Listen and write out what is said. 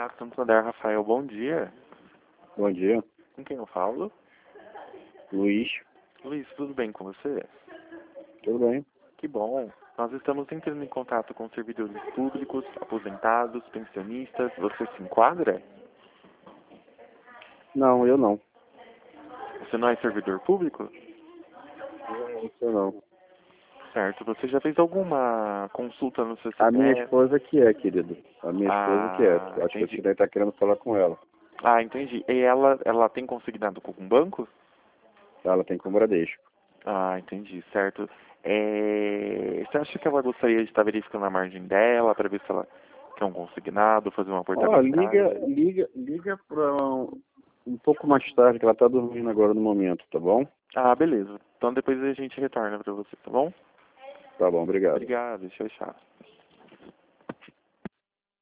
Renato Santander, Rafael, bom dia. Bom dia, Com quem eu falo? Luiz. Luiz, tudo bem com você? Tudo bem? Que bom. Nós estamos entrando em contato com servidores públicos, aposentados, pensionistas. Você se enquadra? Não, eu não. Você não é servidor público? Eu não. Certo. Você já fez alguma consulta no seu A minha CPF? esposa que é, querido. A minha esposa que é. Acho que Entendi. você deve estar querendo falar com ela. Entendi. E ela tem consignado com um banco? Ela tem com o Bradesco. Entendi, certo. Você acha que ela gostaria de estar verificando a margem dela para ver se ela quer um consignado, fazer uma Ó, portabilidade? liga para um pouco mais tarde, que ela está dormindo agora no momento, tá bom? Beleza. Então depois a gente retorna para você, tá bom? Tá bom, obrigado. Obrigado, tchau, tchau.